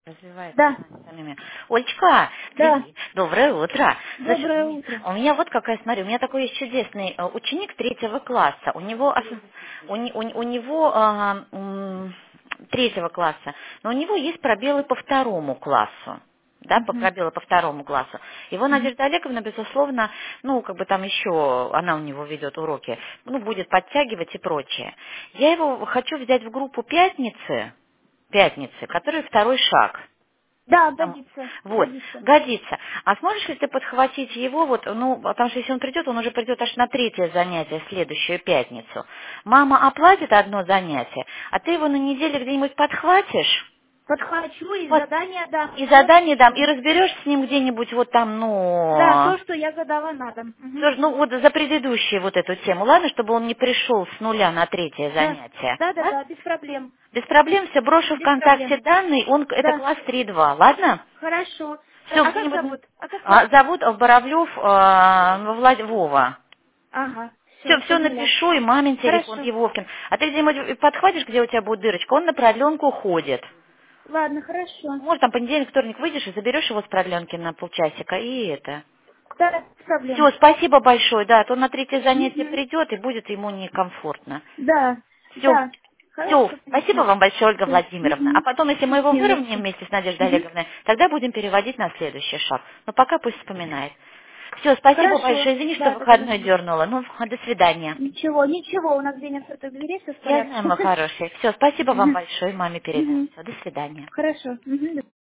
Развивается Да, самими. Олечка, да. привет. Доброе утро. Значит, Доброе утро. у меня вот какая, смотри, у меня такой есть чудесный ученик третьего класса. У него, у него третьего класса, но у него есть пробелы по второму классу. Да, по Мгм, пробелы по второму классу. Его мгм. Надежда Олеговна, безусловно, ну, как бы там еще, она у него ведет уроки, ну, будет подтягивать и прочее. Я его хочу взять в группу пятницы, который второй шаг. Да, Там, годится, вот, годится. годится. А сможешь ли ты подхватить его, вот, ну, потому что если он придет, он уже придет аж на третье занятие, следующую пятницу. Мама оплатит одно занятие, а ты его на неделе где-нибудь подхватишь, Подхвачу и вот, задание дам. и Все задание дам, и отлично. разберешь с ним где-нибудь вот там, Да, ну, то, что я задала на дом. Мгм. тоже, ну, вот за предыдущую вот эту тему, ладно, чтобы он не пришел с нуля на третье Да, занятие. да, да, Да? да, без проблем. Без проблем, все брошу Без ВКонтакте проблем. данные, это Да, класс 3-2, ладно? хорошо. Все, А как где-нибудь... зовут? А как зовут? Зовут Боровлев Вова. Ага, все, Все поняла. напишу, и мамин телефон, Хорошо. и Вовкин. А ты где-нибудь подхватишь, где у тебя будет дырочка, он на продленку ходит. Ладно, хорошо. Может, там понедельник, вторник выйдешь и заберешь его с продленки на полчасика, и это. Да, без проблем. Все, спасибо большое, да, а то на третье занятие Мгм. придет, и будет ему некомфортно. Да, Все, да. все, Хорошо, спасибо понятно. вам большое, Ольга Всё. Владимировна. А Мгм. потом, если мы его Не за выровняем что. вместе с Надеждой Мгм. Олеговной, тогда будем переводить на следующий шаг. Но пока пусть вспоминает. Все, спасибо Хорошо. большое. Извини, что Да, выходной договорились. дернула. Ну, до свидания. Ничего, ничего, у нас день открытых дверей, все в Я порядке. знаю, мой хороший. Все, спасибо вам Мгм. большое. Маме передай. Мгм. Все, до свидания. Хорошо. Мгм.